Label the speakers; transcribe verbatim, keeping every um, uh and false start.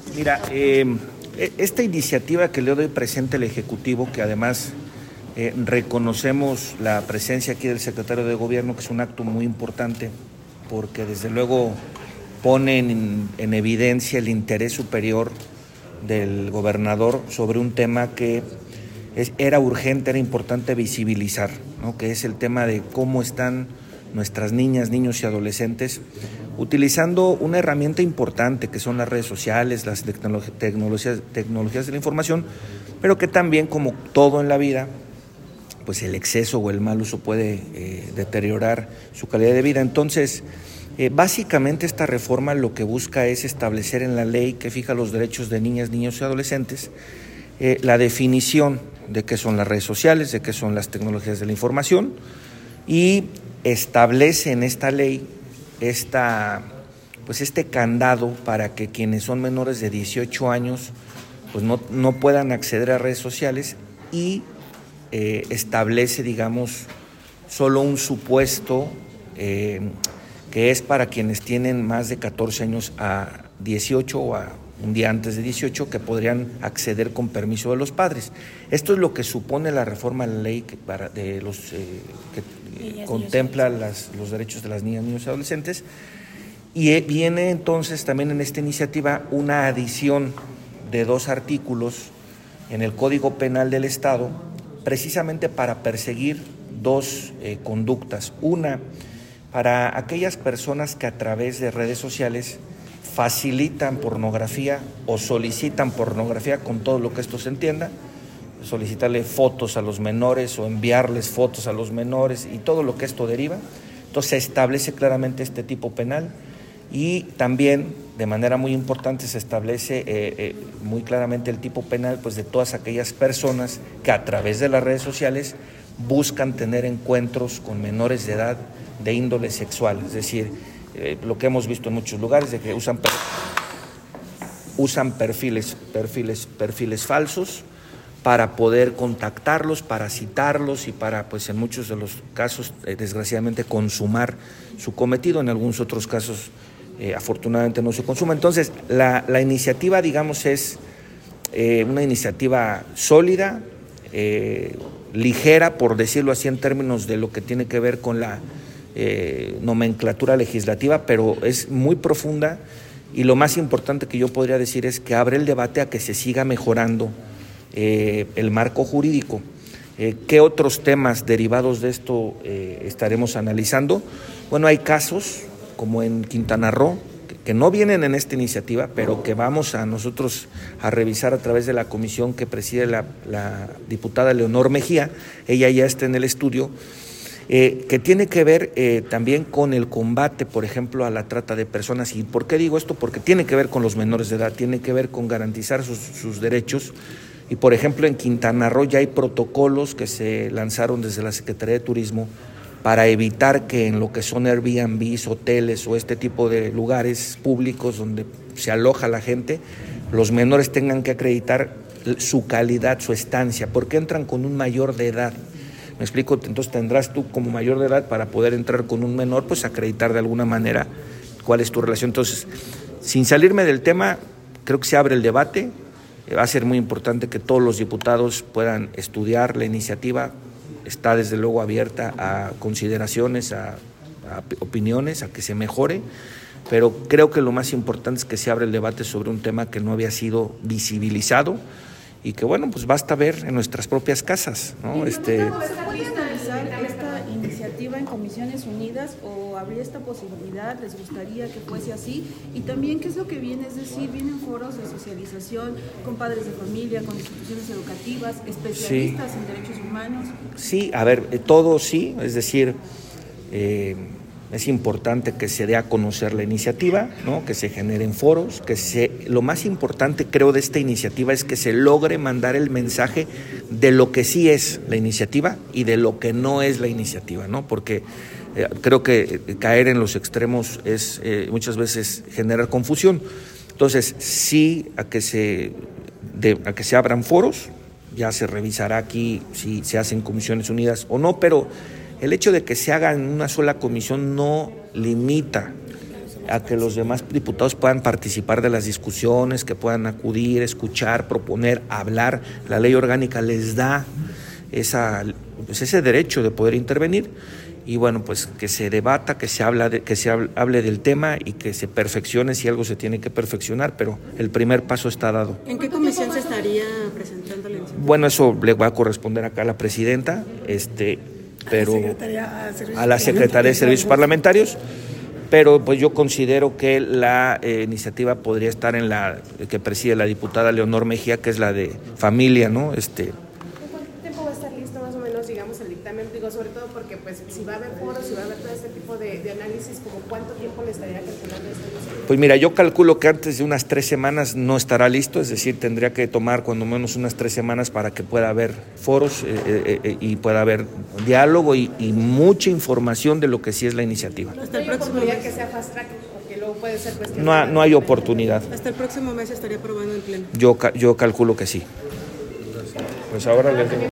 Speaker 1: Mira, eh, esta iniciativa que le doy presente al Ejecutivo, que además eh, reconocemos la presencia aquí del secretario de Gobierno, que es un acto muy importante, porque desde luego pone en, en evidencia el interés superior del gobernador sobre un tema que es, era urgente, era importante visibilizar, ¿no? Que es el tema de cómo están nuestras niñas, niños y adolescentes utilizando una herramienta importante que son las redes sociales, las tecnolog- tecnologías, tecnologías de la información, pero que también, como todo en la vida, pues el exceso o el mal uso puede eh, deteriorar su calidad de vida. Entonces, eh, básicamente esta reforma lo que busca es establecer en la ley que fija los derechos de niñas, niños y adolescentes eh, la definición de qué son las redes sociales, de qué son las tecnologías de la información, y establece en esta ley esta, pues este candado para que quienes son menores de dieciocho años pues no, no puedan acceder a redes sociales, y eh, establece, digamos, solo un supuesto eh, que es para quienes tienen más de catorce años a dieciocho o a un día antes de dieciocho, que podrían acceder con permiso de los padres. Esto es lo que supone la reforma a la ley que, para, de los, eh, que niñas, contempla las, los derechos de las niñas, niños y adolescentes. Y viene entonces también en esta iniciativa una adición de dos artículos en el Código Penal del Estado, precisamente para perseguir dos eh, conductas. Una, para aquellas personas que a través de redes sociales facilitan pornografía o solicitan pornografía, con todo lo que esto se entienda, solicitarle fotos a los menores o enviarles fotos a los menores y todo lo que esto deriva. Entonces se establece claramente este tipo penal, y también de manera muy importante se establece eh, eh, muy claramente el tipo penal pues de todas aquellas personas que a través de las redes sociales buscan tener encuentros con menores de edad de índole sexual, es decir, eh, lo que hemos visto en muchos lugares, de que usan usan perfiles perfiles perfiles falsos para poder contactarlos, para citarlos y para, pues en muchos de los casos, eh, desgraciadamente, consumar su cometido. En algunos otros casos, eh, afortunadamente, no se consuma. Entonces, la, la iniciativa, digamos, es eh, una iniciativa sólida, eh, ligera, por decirlo así, en términos de lo que tiene que ver con la eh, nomenclatura legislativa, pero es muy profunda, y lo más importante que yo podría decir es que abre el debate a que se siga mejorando Eh, el marco jurídico. Eh, ¿Qué otros temas derivados de esto eh, estaremos analizando? Bueno, hay casos como en Quintana Roo, que, que no vienen en esta iniciativa, pero que vamos a nosotros a revisar a través de la comisión que preside la, la diputada Leonor Mejía. Ella ya está en el estudio, eh, que tiene que ver eh, también con el combate, por ejemplo, a la trata de personas. ¿Y por qué digo esto? Porque tiene que ver con los menores de edad, tiene que ver con garantizar sus, sus derechos. Y, por ejemplo, en Quintana Roo ya hay protocolos que se lanzaron desde la Secretaría de Turismo para evitar que en lo que son Airbnbs, hoteles o este tipo de lugares públicos donde se aloja la gente, los menores tengan que acreditar su calidad, su estancia, porque entran con un mayor de edad. ¿Me explico? Entonces tendrás tú como mayor de edad, para poder entrar con un menor, pues acreditar de alguna manera cuál es tu relación. Entonces, sin salirme del tema, creo que se abre el debate. Va a ser muy importante que todos los diputados puedan estudiar la iniciativa. Está desde luego abierta a consideraciones, a, a opiniones, a que se mejore, pero creo que lo más importante es que se abra el debate sobre un tema que no había sido visibilizado y que, bueno, pues basta ver en nuestras propias casas, ¿no? Este...
Speaker 2: ¿Se puede analizar esta iniciativa en Comisiones Unidas o habría esta posibilidad? ¿Les gustaría que fuese así? Y también, ¿qué es lo que viene? Es decir, vienen foros de socialización con padres de familia, con instituciones educativas, especialistas sí. en derechos humanos.
Speaker 1: Sí, a ver, todo sí, es decir, eh, es importante que se dé a conocer la iniciativa, ¿no? Que se generen foros, que se, lo más importante creo de esta iniciativa es que se logre mandar el mensaje de lo que sí es la iniciativa y de lo que no es la iniciativa, ¿no? Porque eh, creo que caer en los extremos es eh, muchas veces generar confusión. Entonces, sí a que se de, a que se abran foros, ya se revisará aquí si se hacen comisiones unidas o no, pero el hecho de que se haga en una sola comisión no limita a que los demás diputados puedan participar de las discusiones, que puedan acudir, escuchar, proponer, hablar. La ley orgánica les da esa, pues ese derecho de poder intervenir. Y bueno, pues que se debata, que se habla de, que se hable del tema y que se perfeccione si algo se tiene que perfeccionar, pero el primer paso está dado.
Speaker 3: ¿En qué comisión se estaría presentando la iniciativa?
Speaker 1: Bueno, eso le va a corresponder acá a la presidenta, este, pero a la Secretaría de Servicios Parlamentarios, pero pues yo considero que la eh, iniciativa podría estar en la que preside la diputada Leonor Mejía, que es la de familia, ¿no? Este,
Speaker 4: digamos el dictamen, digo, sobre todo porque pues si va a haber foros, si va a haber todo este tipo de, de análisis, como cuánto tiempo le estaría calculando esto.
Speaker 1: Pues mira, yo calculo que antes de unas tres semanas no estará listo, es decir, tendría que tomar cuando menos unas tres semanas para que pueda haber foros eh, eh, y pueda haber diálogo y, y mucha información de lo que sí es la iniciativa.
Speaker 4: Hasta el próximo mes que sea fast track, porque luego puede ser cuestión.
Speaker 1: No, no hay oportunidad.
Speaker 3: Hasta el próximo mes estaría aprobando en pleno.
Speaker 1: Yo, yo calculo que sí. Pues ahora les digo.